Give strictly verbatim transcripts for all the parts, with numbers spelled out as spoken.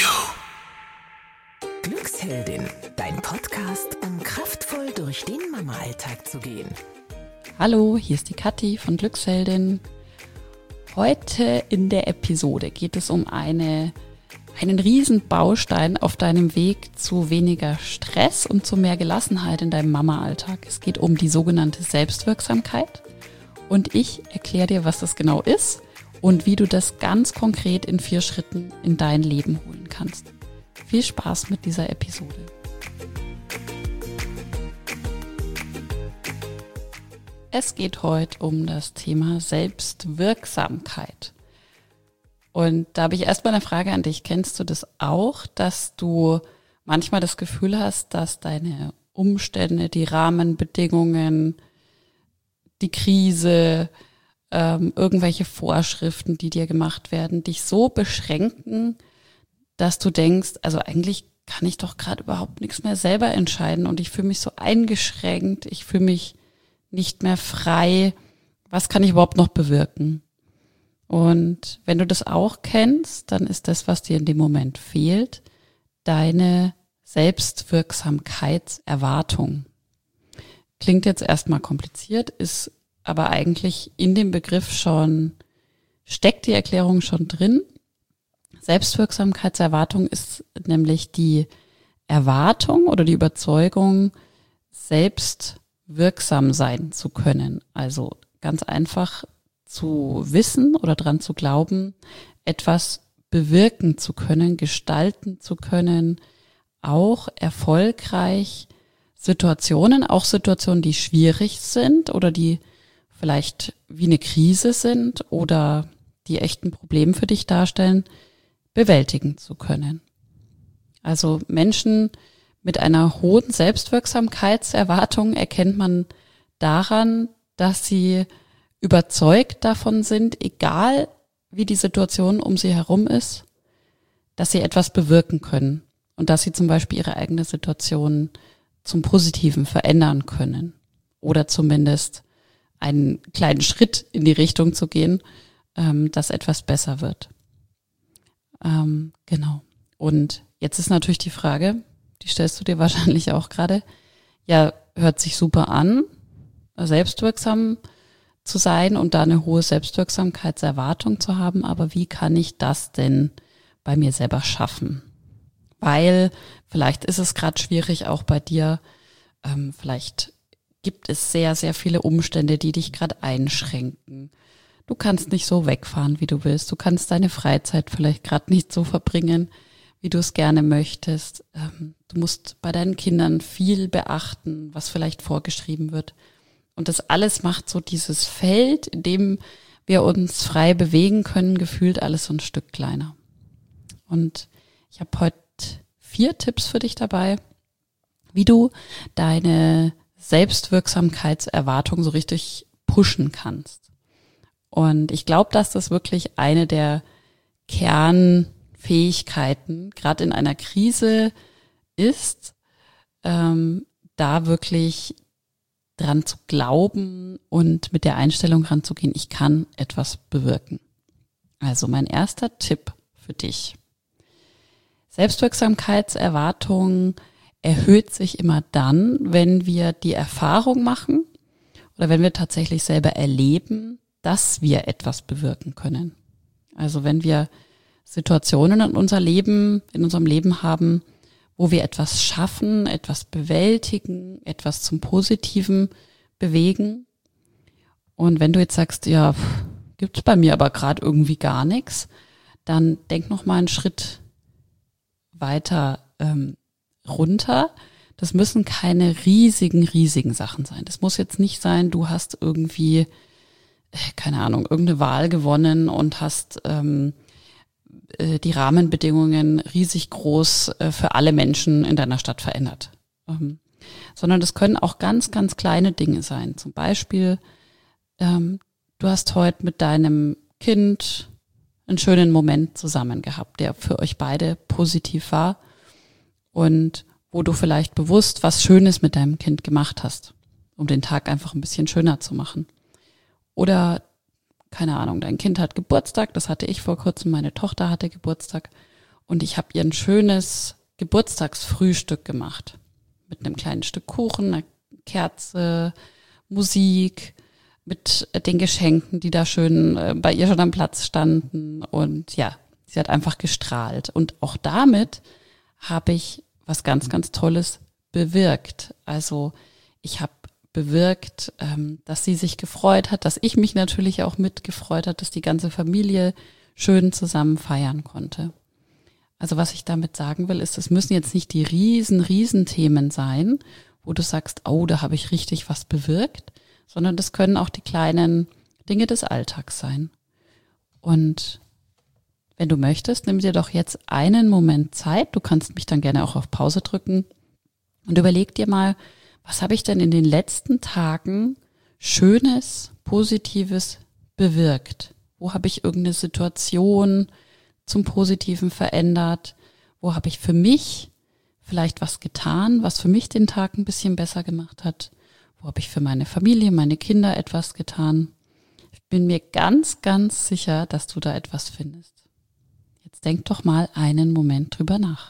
Glücksheldin, dein Podcast, um kraftvoll durch den Mama-Alltag zu gehen. Hallo, hier ist die Kathi von Glücksheldin. Heute in der Episode geht es um eine, einen riesen Baustein auf deinem Weg zu weniger Stress und zu mehr Gelassenheit in deinem Mama-Alltag. Es geht um die sogenannte Selbstwirksamkeit und ich erkläre dir, was das genau ist und wie du das ganz konkret in vier Schritten in dein Leben holen kannst. Viel Spaß mit dieser Episode. Es geht heute um das Thema Selbstwirksamkeit. Und da habe ich erstmal eine Frage an dich. Kennst du das auch, dass du manchmal das Gefühl hast, dass deine Umstände, die Rahmenbedingungen, die Krise, ähm, irgendwelche Vorschriften, die dir gemacht werden, dich so beschränken, dass du denkst, also eigentlich kann ich doch gerade überhaupt nichts mehr selber entscheiden und ich fühle mich so eingeschränkt, ich fühle mich nicht mehr frei. Was kann ich überhaupt noch bewirken? Und wenn du das auch kennst, dann ist das, was dir in dem Moment fehlt, deine Selbstwirksamkeitserwartung. Klingt jetzt erstmal kompliziert, ist aber eigentlich in dem Begriff schon, steckt die Erklärung schon drin. Selbstwirksamkeitserwartung ist nämlich die Erwartung oder die Überzeugung, selbst wirksam sein zu können. Also ganz einfach zu wissen oder dran zu glauben, etwas bewirken zu können, gestalten zu können, auch erfolgreich Situationen, auch Situationen, die schwierig sind oder die vielleicht wie eine Krise sind oder die echt ein Problem für dich darstellen, bewältigen zu können. Also Menschen mit einer hohen Selbstwirksamkeitserwartung erkennt man daran, dass sie überzeugt davon sind, egal wie die Situation um sie herum ist, dass sie etwas bewirken können und dass sie zum Beispiel ihre eigene Situation zum Positiven verändern können oder zumindest einen kleinen Schritt in die Richtung zu gehen, ähm, dass etwas besser wird. Ähm, genau. Und jetzt ist natürlich die Frage, die stellst du dir wahrscheinlich auch gerade, ja, hört sich super an, selbstwirksam zu sein und da eine hohe Selbstwirksamkeitserwartung zu haben, aber wie kann ich das denn bei mir selber schaffen? Weil vielleicht ist es gerade schwierig auch bei dir, ähm, vielleicht gibt es sehr, sehr viele Umstände, die dich gerade einschränken. Du kannst nicht so wegfahren, wie du willst. Du kannst deine Freizeit vielleicht gerade nicht so verbringen, wie du es gerne möchtest. Du musst bei deinen Kindern viel beachten, was vielleicht vorgeschrieben wird. Und das alles macht so dieses Feld, in dem wir uns frei bewegen können, gefühlt alles so ein Stück kleiner. Und ich habe heute vier Tipps für dich dabei, wie du deine Selbstwirksamkeitserwartung so richtig pushen kannst. Und ich glaube, dass das wirklich eine der Kernfähigkeiten, gerade in einer Krise, ist, ähm, da wirklich dran zu glauben und mit der Einstellung ranzugehen, ich kann etwas bewirken. Also mein erster Tipp für dich. Selbstwirksamkeitserwartung erhöht sich immer dann, wenn wir die Erfahrung machen oder wenn wir tatsächlich selber erleben, dass wir etwas bewirken können. Also wenn wir Situationen in unser Leben, in unserem Leben haben, wo wir etwas schaffen, etwas bewältigen, etwas zum Positiven bewegen. Und wenn du jetzt sagst, ja, gibt's bei mir aber gerade irgendwie gar nichts, dann denk noch mal einen Schritt weiter ähm, runter. Das müssen keine riesigen, riesigen Sachen sein. Das muss jetzt nicht sein, du hast irgendwie keine Ahnung, irgendeine Wahl gewonnen und hast ähm, äh, die Rahmenbedingungen riesig groß äh, für alle Menschen in deiner Stadt verändert. Ähm, sondern das können auch ganz, ganz kleine Dinge sein. Zum Beispiel, ähm, du hast heute mit deinem Kind einen schönen Moment zusammen gehabt, der für euch beide positiv war und wo du vielleicht bewusst was Schönes mit deinem Kind gemacht hast, um den Tag einfach ein bisschen schöner zu machen. Oder, keine Ahnung, dein Kind hat Geburtstag, das hatte ich vor kurzem, meine Tochter hatte Geburtstag und ich habe ihr ein schönes Geburtstagsfrühstück gemacht. Mit einem kleinen Stück Kuchen, einer Kerze, Musik, mit den Geschenken, die da schön bei ihr schon am Platz standen. Und ja, sie hat einfach gestrahlt. Und auch damit habe ich was ganz, ganz Tolles bewirkt. Also ich habe bewirkt, dass sie sich gefreut hat, dass ich mich natürlich auch mitgefreut hat, dass die ganze Familie schön zusammen feiern konnte. Also was ich damit sagen will, ist, es müssen jetzt nicht die riesen, riesen Themen sein, wo du sagst, oh, da habe ich richtig was bewirkt, sondern das können auch die kleinen Dinge des Alltags sein. Und wenn du möchtest, nimm dir doch jetzt einen Moment Zeit, du kannst mich dann gerne auch auf Pause drücken und überleg dir mal, was habe ich denn in den letzten Tagen Schönes, Positives bewirkt? Wo habe ich irgendeine Situation zum Positiven verändert? Wo habe ich für mich vielleicht was getan, was für mich den Tag ein bisschen besser gemacht hat? Wo habe ich für meine Familie, meine Kinder etwas getan? Ich bin mir ganz, ganz sicher, dass du da etwas findest. Jetzt denk doch mal einen Moment drüber nach.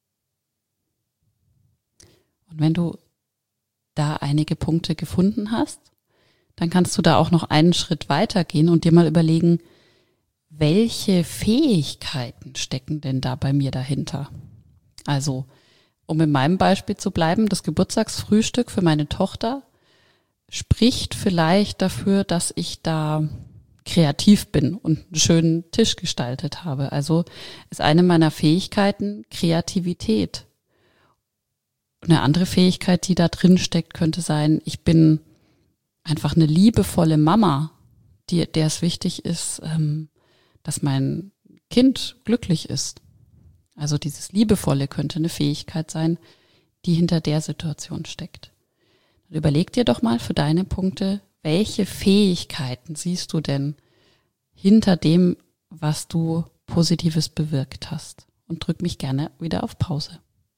Und wenn du da einige Punkte gefunden hast, dann kannst du da auch noch einen Schritt weitergehen und dir mal überlegen, welche Fähigkeiten stecken denn da bei mir dahinter? Also, um in meinem Beispiel zu bleiben, das Geburtstagsfrühstück für meine Tochter spricht vielleicht dafür, dass ich da kreativ bin und einen schönen Tisch gestaltet habe. Also ist eine meiner Fähigkeiten Kreativität. Eine andere Fähigkeit, die da drin steckt, könnte sein, ich bin einfach eine liebevolle Mama, die, der es wichtig ist, dass mein Kind glücklich ist. Also dieses Liebevolle könnte eine Fähigkeit sein, die hinter der Situation steckt. Überleg dir doch mal für deine Punkte, welche Fähigkeiten siehst du denn hinter dem, was du Positives bewirkt hast? Und drück mich gerne wieder auf Pause.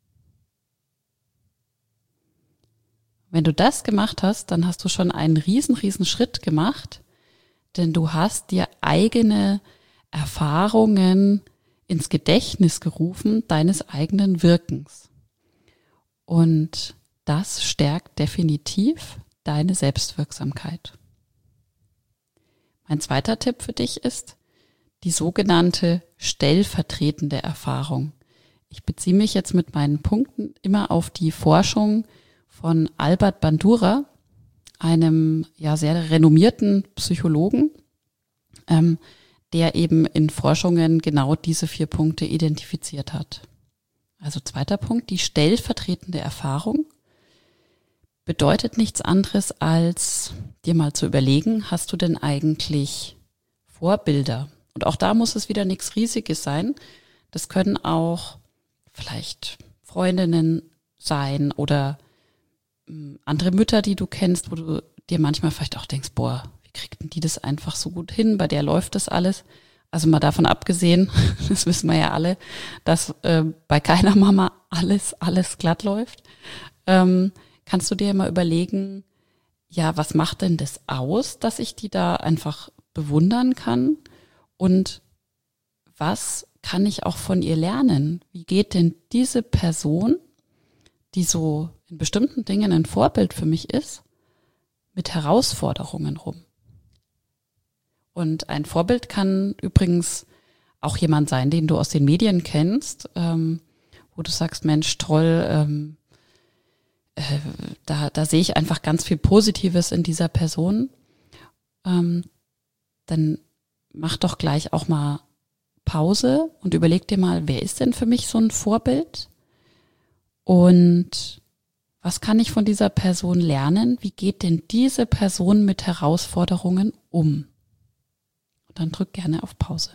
Wenn du das gemacht hast, dann hast du schon einen riesen, riesen Schritt gemacht, denn du hast dir eigene Erfahrungen ins Gedächtnis gerufen, deines eigenen Wirkens. Und das stärkt definitiv deine Selbstwirksamkeit. Mein zweiter Tipp für dich ist die sogenannte stellvertretende Erfahrung. Ich beziehe mich jetzt mit meinen Punkten immer auf die Forschung von Albert Bandura, einem ja sehr renommierten Psychologen, ähm, der eben in Forschungen genau diese vier Punkte identifiziert hat. Also zweiter Punkt, die stellvertretende Erfahrung bedeutet nichts anderes, als dir mal zu überlegen, hast du denn eigentlich Vorbilder? Und auch da muss es wieder nichts Riesiges sein. Das können auch vielleicht Freundinnen sein oder andere Mütter, die du kennst, wo du dir manchmal vielleicht auch denkst, boah, wie kriegt denn die das einfach so gut hin? Bei der läuft das alles. Also mal davon abgesehen, das wissen wir ja alle, dass äh, bei keiner Mama alles, alles glatt läuft. Ähm, kannst du dir mal überlegen, ja, was macht denn das aus, dass ich die da einfach bewundern kann? Und was kann ich auch von ihr lernen? Wie geht denn diese Person, die so in bestimmten Dingen ein Vorbild für mich ist, mit Herausforderungen rum? Und ein Vorbild kann übrigens auch jemand sein, den du aus den Medien kennst, ähm, wo du sagst, Mensch, toll, ähm, äh, da, da sehe ich einfach ganz viel Positives in dieser Person. Ähm, dann mach doch gleich auch mal Pause und überleg dir mal, wer ist denn für mich so ein Vorbild? Und was kann ich von dieser Person lernen? Wie geht denn diese Person mit Herausforderungen um? Und dann drück gerne auf Pause.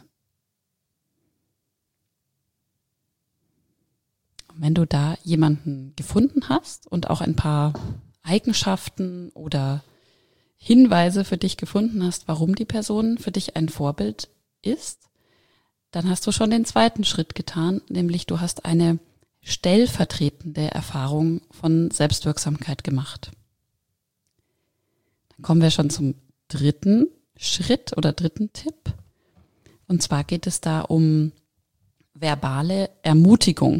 Und wenn du da jemanden gefunden hast und auch ein paar Eigenschaften oder Hinweise für dich gefunden hast, warum die Person für dich ein Vorbild ist, dann hast du schon den zweiten Schritt getan, nämlich du hast eine stellvertretende Erfahrung von Selbstwirksamkeit gemacht. Dann kommen wir schon zum dritten Schritt oder dritten Tipp. Und zwar geht es da um verbale Ermutigung.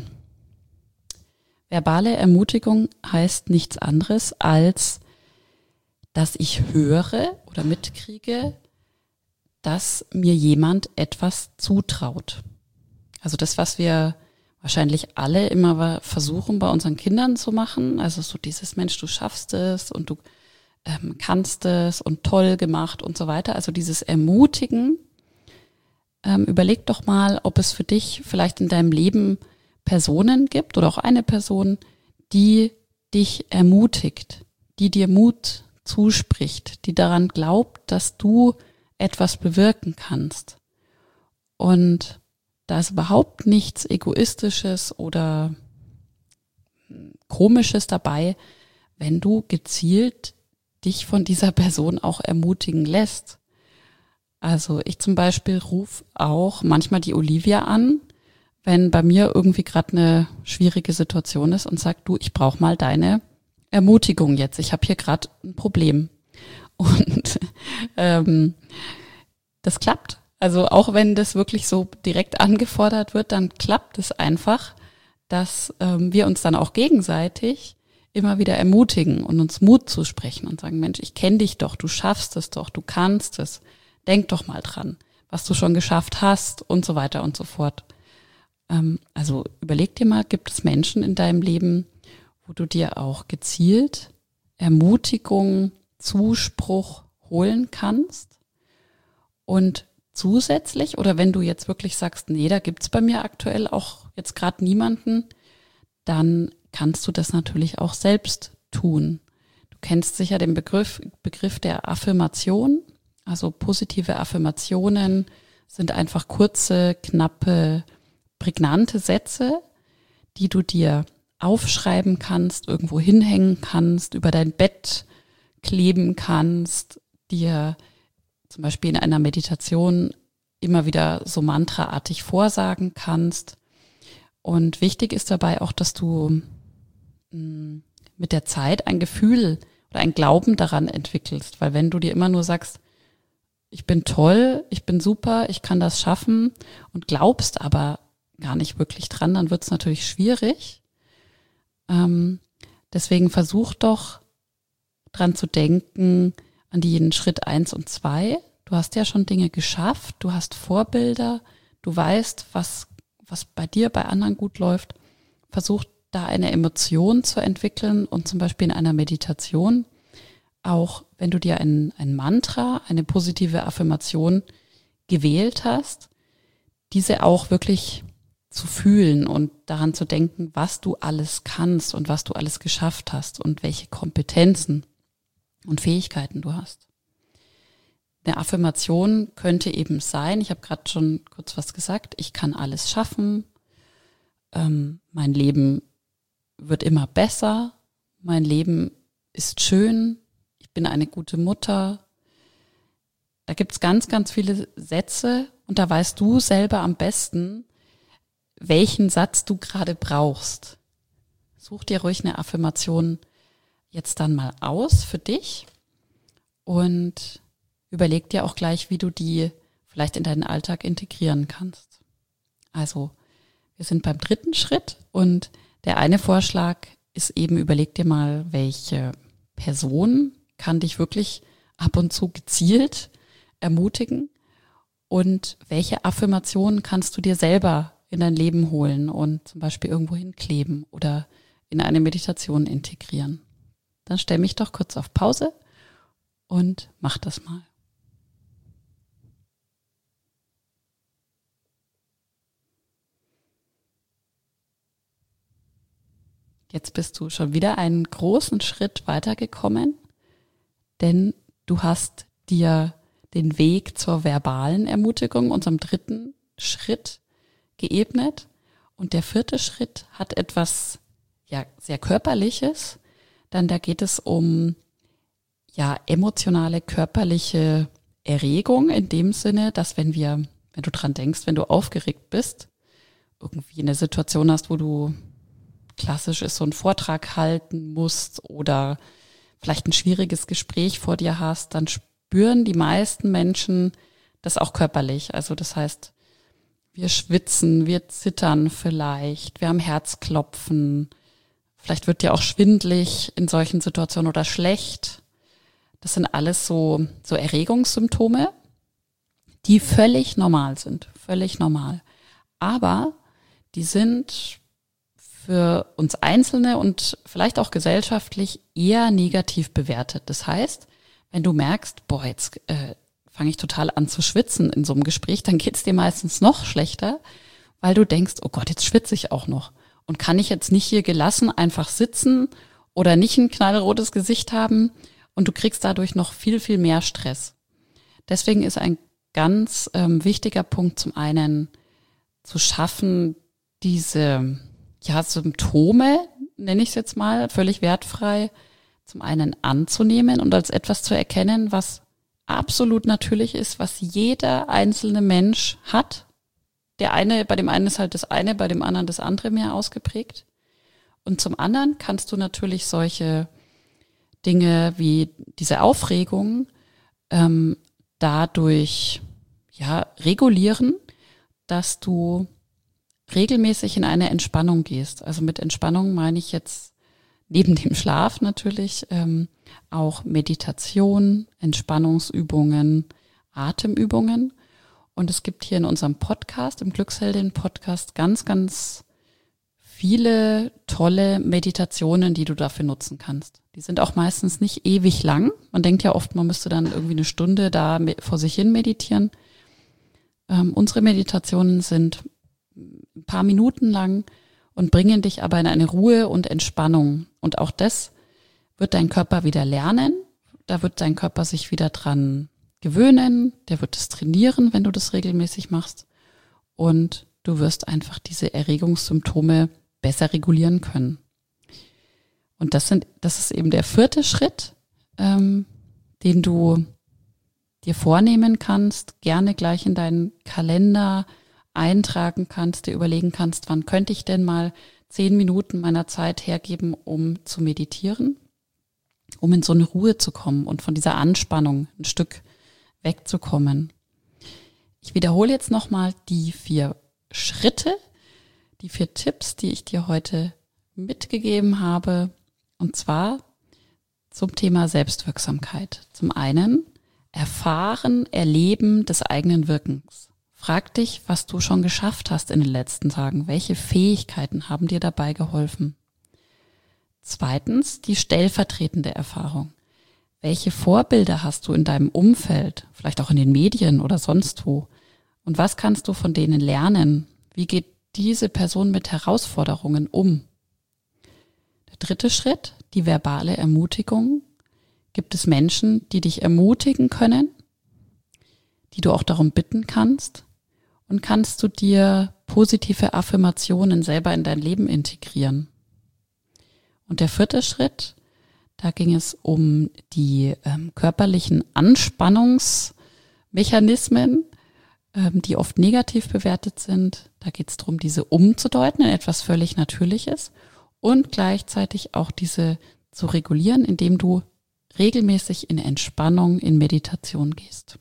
Verbale Ermutigung heißt nichts anderes, als dass ich höre oder mitkriege, dass mir jemand etwas zutraut. Also das, was wir wahrscheinlich alle immer versuchen bei unseren Kindern zu machen, also so dieses Mensch, du schaffst es und du ähm, kannst es und toll gemacht und so weiter. Also dieses Ermutigen. Ähm, überleg doch mal, ob es für dich vielleicht in deinem Leben Personen gibt oder auch eine Person, die dich ermutigt, die dir Mut zuspricht, die daran glaubt, dass du etwas bewirken kannst. Und da ist überhaupt nichts Egoistisches oder Komisches dabei, wenn du gezielt dich von dieser Person auch ermutigen lässt. Also ich zum Beispiel rufe auch manchmal die Olivia an, wenn bei mir irgendwie gerade eine schwierige Situation ist und sag, du, ich brauche mal deine Ermutigung jetzt. Ich habe hier gerade ein Problem. Und ähm, das klappt. Also auch wenn das wirklich so direkt angefordert wird, dann klappt es einfach, dass ähm, wir uns dann auch gegenseitig immer wieder ermutigen und uns Mut zusprechen und sagen, Mensch, ich kenne dich doch, du schaffst es doch, du kannst es. Denk doch mal dran, was du schon geschafft hast und so weiter und so fort. Ähm, also überleg dir mal, gibt es Menschen in deinem Leben, wo du dir auch gezielt Ermutigung, Zuspruch holen kannst? Und zusätzlich, oder wenn du jetzt wirklich sagst, nee, da gibt's bei mir aktuell auch jetzt gerade niemanden, dann kannst du das natürlich auch selbst tun. Du kennst sicher den Begriff, Begriff der Affirmation. Also positive Affirmationen sind einfach kurze, knappe, prägnante Sätze, die du dir aufschreiben kannst, irgendwo hinhängen kannst, über dein Bett kleben kannst, dir zum Beispiel in einer Meditation immer wieder so mantraartig vorsagen kannst. Und wichtig ist dabei auch, dass du mh, mit der Zeit ein Gefühl oder ein Glauben daran entwickelst. Weil wenn du dir immer nur sagst, ich bin toll, ich bin super, ich kann das schaffen und glaubst aber gar nicht wirklich dran, dann wird es natürlich schwierig. Ähm, deswegen versuch doch dran zu denken, an die Schritt eins und zwei. Du hast ja schon Dinge geschafft, du hast Vorbilder, du weißt, was, was bei dir, bei anderen gut läuft. Versuch da eine Emotion zu entwickeln und zum Beispiel in einer Meditation auch, wenn du dir ein, ein Mantra, eine positive Affirmation gewählt hast, diese auch wirklich zu fühlen und daran zu denken, was du alles kannst und was du alles geschafft hast und welche Kompetenzen und Fähigkeiten du hast. Eine Affirmation könnte eben sein, ich habe gerade schon kurz was gesagt, ich kann alles schaffen, ähm, mein Leben wird immer besser, mein Leben ist schön, ich bin eine gute Mutter. Da gibt's ganz, ganz viele Sätze und da weißt du selber am besten, welchen Satz du gerade brauchst. Such dir ruhig eine Affirmation jetzt dann mal aus für dich und überleg dir auch gleich, wie du die vielleicht in deinen Alltag integrieren kannst. Also, wir sind beim dritten Schritt und der eine Vorschlag ist eben, überleg dir mal, welche Person kann dich wirklich ab und zu gezielt ermutigen und welche Affirmationen kannst du dir selber in dein Leben holen und zum Beispiel irgendwo hinkleben oder in eine Meditation integrieren. Dann stell mich doch kurz auf Pause und mach das mal. Jetzt bist du schon wieder einen großen Schritt weitergekommen, denn du hast dir den Weg zur verbalen Ermutigung, unserem dritten Schritt, geebnet. Und der vierte Schritt hat etwas ja sehr Körperliches. Dann da geht es um ja emotionale, körperliche Erregung in dem Sinne, dass wenn wir, wenn du dran denkst, wenn du aufgeregt bist, irgendwie eine Situation hast, wo du klassisch ist, so einen Vortrag halten musst oder vielleicht ein schwieriges Gespräch vor dir hast, dann spüren die meisten Menschen das auch körperlich. Also das heißt, Wir schwitzen, wir zittern vielleicht, wir haben Herzklopfen, vielleicht wird dir auch schwindelig in solchen Situationen oder schlecht. Das sind alles so, so Erregungssymptome, die völlig normal sind, völlig normal. Aber die sind für uns Einzelne und vielleicht auch gesellschaftlich eher negativ bewertet. Das heißt, wenn du merkst, boah, jetzt äh, fange ich total an zu schwitzen in so einem Gespräch, dann geht's dir meistens noch schlechter, weil du denkst, oh Gott, jetzt schwitze ich auch noch. Und kann ich jetzt nicht hier gelassen einfach sitzen oder nicht ein knallrotes Gesicht haben und du kriegst dadurch noch viel, viel mehr Stress. Deswegen ist ein ganz ähm, wichtiger Punkt zum einen zu schaffen, diese ja, Symptome, nenne ich es jetzt mal, völlig wertfrei, zum einen anzunehmen und als etwas zu erkennen, was absolut natürlich ist, was jeder einzelne Mensch hat. Der eine, bei dem einen ist halt das eine, bei dem anderen das andere mehr ausgeprägt. Und zum anderen kannst du natürlich solche Dinge wie diese Aufregung ähm, dadurch ja regulieren, dass du regelmäßig in eine Entspannung gehst. Also mit Entspannung meine ich jetzt neben dem Schlaf natürlich ähm, auch Meditation, Entspannungsübungen, Atemübungen. Und es gibt hier in unserem Podcast, im Glücksheldin-Podcast, ganz, ganz viele tolle Meditationen, die du dafür nutzen kannst. Die sind auch meistens nicht ewig lang. Man denkt ja oft, man müsste dann irgendwie eine Stunde da vor sich hin meditieren. Ähm, unsere Meditationen sind ein paar Minuten lang und bringen dich aber in eine Ruhe und Entspannung. Und auch das wird dein Körper wieder lernen. Da wird dein Körper sich wieder dran gewöhnen. Der wird es trainieren, wenn du das regelmäßig machst. Und du wirst einfach diese Erregungssymptome besser regulieren können. Und das sind, das ist eben der vierte Schritt, ähm, den du dir vornehmen kannst, gerne gleich in deinen Kalender eintragen kannst, dir überlegen kannst, wann könnte ich denn mal zehn Minuten meiner Zeit hergeben, um zu meditieren, um in so eine Ruhe zu kommen und von dieser Anspannung ein Stück wegzukommen. Ich wiederhole jetzt nochmal die vier Schritte, die vier Tipps, die ich dir heute mitgegeben habe, und zwar zum Thema Selbstwirksamkeit. Zum einen Erfahren, Erleben des eigenen Wirkens. Frag dich, was du schon geschafft hast in den letzten Tagen. Welche Fähigkeiten haben dir dabei geholfen? Zweitens, die stellvertretende Erfahrung. Welche Vorbilder hast du in deinem Umfeld, vielleicht auch in den Medien oder sonst wo? Und was kannst du von denen lernen? Wie geht diese Person mit Herausforderungen um? Der dritte Schritt, die verbale Ermutigung. Gibt es Menschen, die dich ermutigen können, die du auch darum bitten kannst? Und kannst du dir positive Affirmationen selber in dein Leben integrieren? Und der vierte Schritt, da ging es um die ähm, körperlichen Anspannungsmechanismen, ähm, die oft negativ bewertet sind. Da geht es darum, diese umzudeuten in etwas völlig Natürliches und gleichzeitig auch diese zu regulieren, indem du regelmäßig in Entspannung, in Meditation gehst.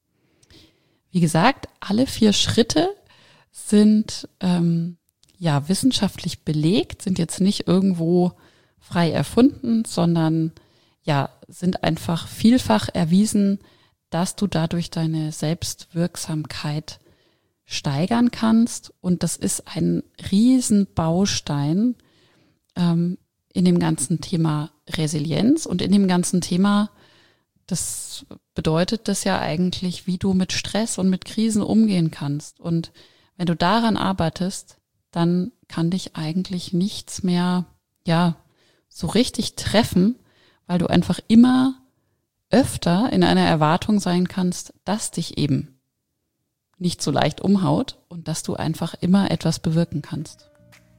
Wie gesagt, alle vier Schritte sind ähm, ja wissenschaftlich belegt, sind jetzt nicht irgendwo frei erfunden, sondern ja sind einfach vielfach erwiesen, dass du dadurch deine Selbstwirksamkeit steigern kannst. Und das ist ein Riesenbaustein ähm, in dem ganzen Thema Resilienz und in dem ganzen Thema, das bedeutet das ja eigentlich, wie du mit Stress und mit Krisen umgehen kannst. Und wenn du daran arbeitest, dann kann dich eigentlich nichts mehr, ja, so richtig treffen, weil du einfach immer öfter in einer Erwartung sein kannst, dass dich eben nicht so leicht umhaut und dass du einfach immer etwas bewirken kannst.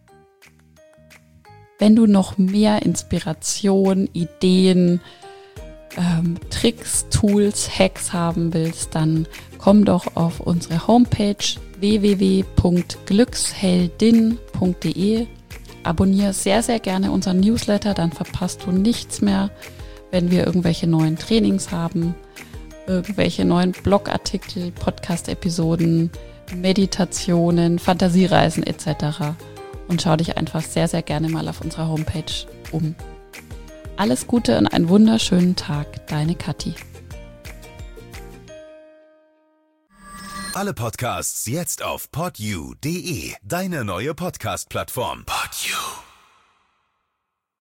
Wenn du noch mehr Inspiration, Ideen, ähm, Tricks, Tools, Hacks haben willst, dann komm doch auf unsere Homepage w w w punkt glücksheldin punkt d e. Abonniere sehr, sehr gerne unseren Newsletter, dann verpasst du nichts mehr, wenn wir irgendwelche neuen Trainings haben, irgendwelche neuen Blogartikel, Podcast-Episoden, Meditationen, Fantasiereisen et cetera. Und schau dich einfach sehr, sehr gerne mal auf unserer Homepage um. Alles Gute und einen wunderschönen Tag, deine Kathi. Alle Podcasts jetzt auf podyou punkt de, deine neue Podcast-Plattform. Podyou.